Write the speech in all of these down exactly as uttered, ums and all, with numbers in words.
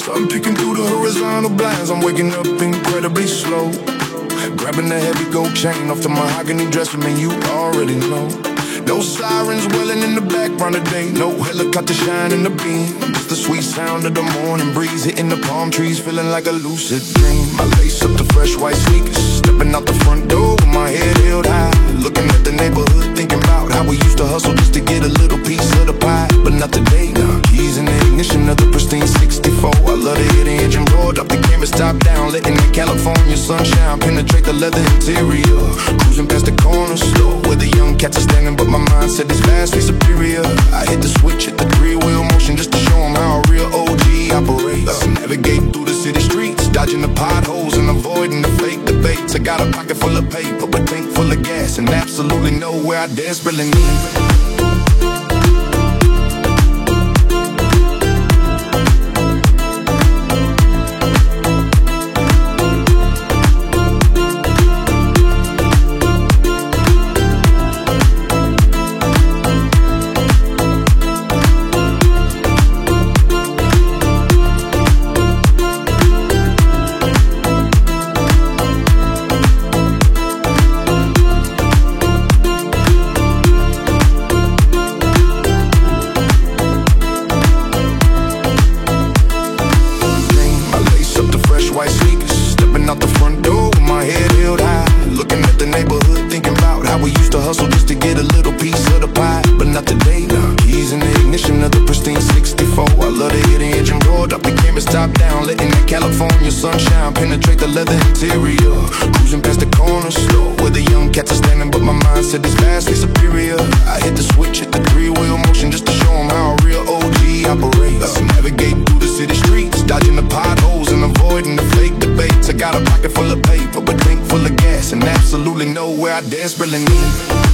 Sun peeking through the horizontal blinds. I'm waking up incredibly slow, grabbing the heavy gold chain off the mahogany dresser, man, you already know. No sirens wailing in the background today, no helicopter shining the beam. Just the sweet sound of the morning breeze hitting the palm trees, feeling like a lucid dream. I lace up the fresh white sneakers, stepping out the front door with my head held high, looking at the neighborhood, thinking about how we used to hustle just to get a little piece of the pie. But not today, nah. Keys in the ignition of the pristine sixty-four. I love to hear the engine roar, drop the canvas top down, letting the California sunshine penetrate the leather interior. Cruising past the corner store where the young cats are standing, but my mindset is vastly superior. I hit the switch, hit the three-wheel motion just to show them how a real O G operates. Navigating through the city streets, dodging the potholes and avoiding the fake debates. I got a pocket full of paper, a tank full of gas, and absolutely nowhere I desperately need. Sunshine penetrate the leather interior. Cruising past the corner store where the young cats are standing, but my mindset is vastly superior. I hit the switch, hit the three-wheel motion just to show them how a real O G operates. Navigating through the city streets, dodging the potholes and avoiding the fake debates. I got a pocket full of paper, a tank full of gas, and absolutely nowhere I desperately need.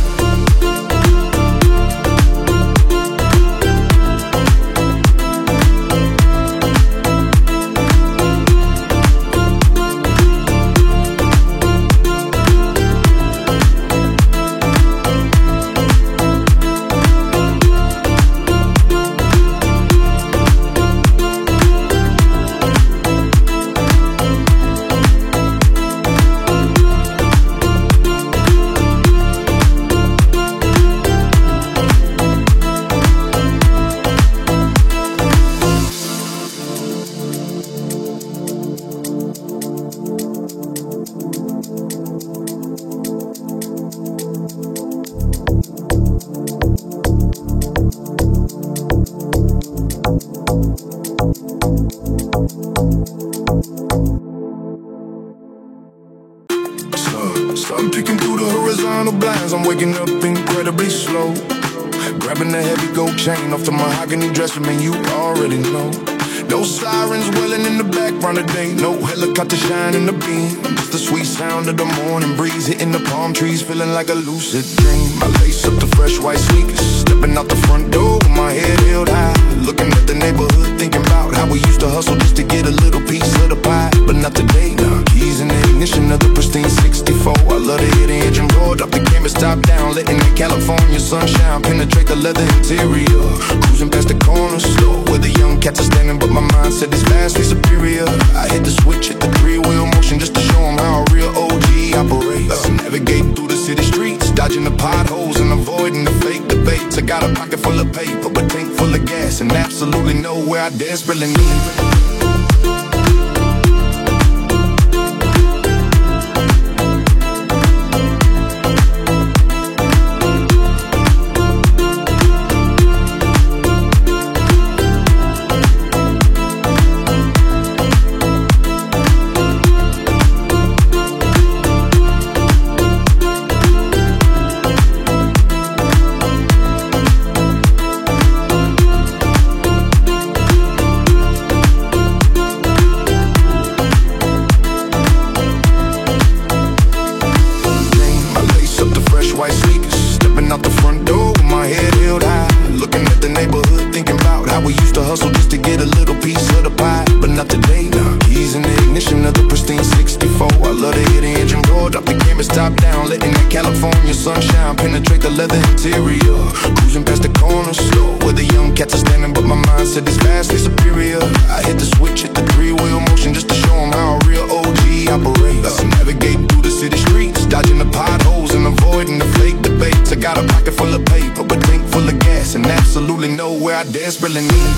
Sun peeking through the horizontal blinds. I'm waking up incredibly slow, grabbing the heavy gold chain off the mahogany dresser, man, you already know. No sirens wailing in the background today, no helicopter shining the beam. Just the sweet sound of the morning breeze hitting the palm trees, feeling like a lucid dream. I lace up the fresh white sneakers, stepping out the front door with my head held high, looking at the neighborhood, thinking about how we used to hustle just to get a little piece of the pie. But not today, nah. Keys in the ignition of the pristine sixty-four. I love to hear the engine roar, drop the canvas top down, letting the California sunshine penetrate the leather interior. Cruising past the corner store where the young cats are standing, but my mindset is vastly superior. I hit the switch, hit the three-wheel motion just to show them how a real O G operates. Navigating through the city streets, dodging the potholes and avoiding the fake debates. I got a pocket full of paper, a tank full of gas, and absolutely nowhere I desperately need. Top down, letting that California sunshine penetrate the leather interior. Cruising past the corner store where the young cats are standing, but my mindset is vastly superior. I hit the switch, hit the desperately need.